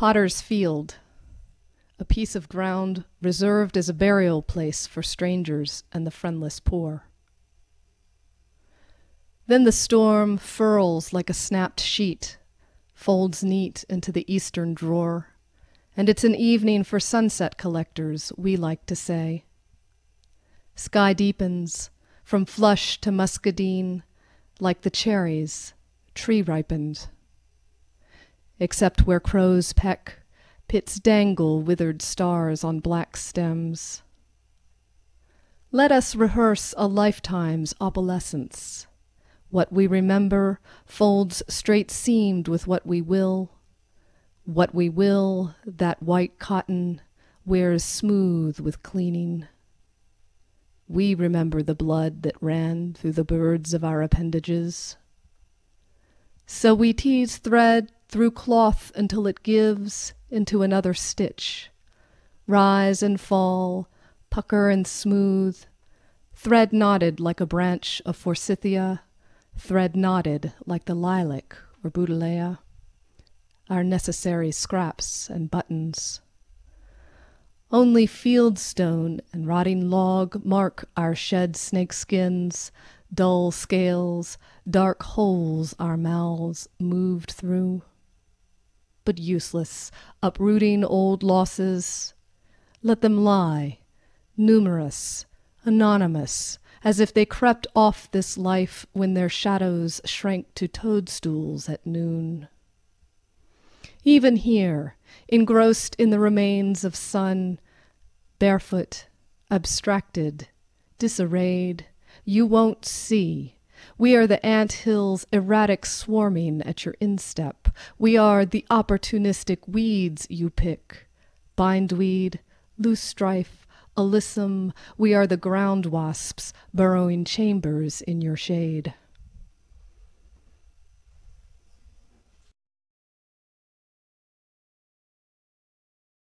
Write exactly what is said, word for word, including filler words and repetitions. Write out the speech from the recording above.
Potter's Field, a piece of ground reserved as a burial place for strangers and the friendless poor. Then the storm furls like a snapped sheet, folds neat into the eastern drawer, and it's an evening for sunset collectors, we like to say. Sky deepens, from flush to muscadine, like the cherries, tree-ripened. Except where crows peck, pits dangle withered stars on black stems. Let us rehearse a lifetime's opalescence. What we remember folds straight-seamed with what we will. What we will, that white cotton, wears smooth with cleaning. We remember the blood that ran through the birds of our appendages. So we tease thread through cloth until it gives into another stitch. Rise and fall, pucker and smooth, thread knotted like a branch of forsythia, thread knotted like the lilac or buddleia, our necessary scraps and buttons. Only fieldstone and rotting log mark our shed snakeskins, dull scales, dark holes our mouths moved through. But useless, uprooting old losses. Let them lie, numerous, anonymous, as if they crept off this life when their shadows shrank to toadstools at noon. Even here, engrossed in the remains of sun, barefoot, abstracted, disarrayed, you won't see. We are the anthills erratic swarming at your instep. We are the opportunistic weeds you pick. Bindweed, loosestrife, alyssum, we are the ground wasps burrowing chambers in your shade.